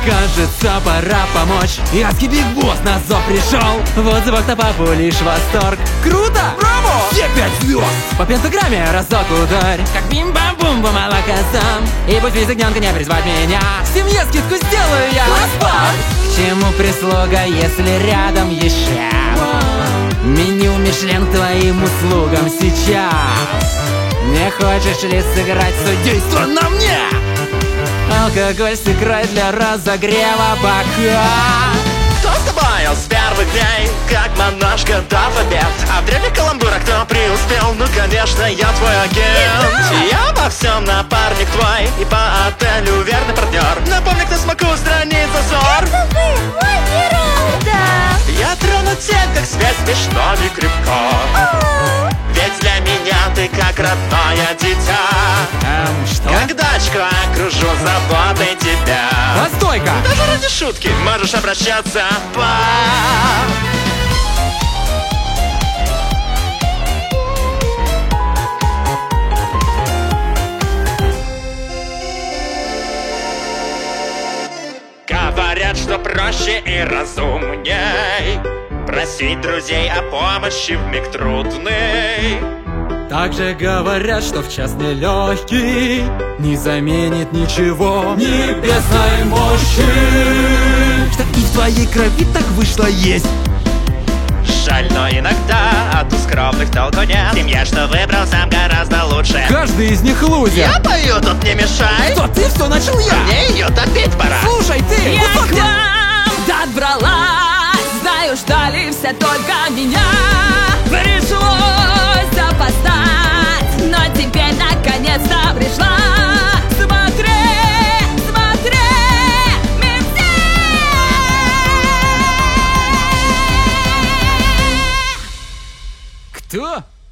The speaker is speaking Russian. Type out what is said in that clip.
Кажется, пора помочь. Адский Биг Босс на зов пришел. В отзывах на папу лишь восторг. Круто! Браво! Все 5 звезд! По пентаграмме разок ударь. Как бим-бам-бум, молокосам. И пусть визгненка не призвать меня. В семье скидку сделаю я. К чему прислуга, если рядом еще? Меню Мишлен к твоим услугам сейчас. Не хочешь ли сыграть судейство на мне? Алкоголь сыграй для разогрева бока. Кто с тобой с первых дней, как монашка дав обед? А в древних каламбурах кто преуспел? Ну, конечно, я твой агент. Я во всем напарник твой, и по отелю верный партнер. Напомни, кто смогу устранить зазор. Это вы, мой герой! Да! Я трону тем, как свет смешно и крепко. Ведь для меня ты как родное дитя. Что? Как дочка окружу заботой тебя. Постой-ка! Даже ради шутки можешь обращаться по. Говорят, что проще и разумней просить друзей о помощи в миг трудный. Также говорят, что в час нелегкий не заменит ничего небесной мощи. Что и в твоей крови так вышло есть. Жаль, но иногда от скромных толку нет. Семья, что выбрал сам, гораздо лучше. Каждый из них лузер. Я пою, тут не мешай. Что, ты все начал я? Мне ее допеть пора. Слушай, ты! Я кусок к мне- вам добралась. Знаю, ждали все только меня. Пришлось опоздать, но теперь наконец-то пришла. Смотри, смотри, меня. Кто?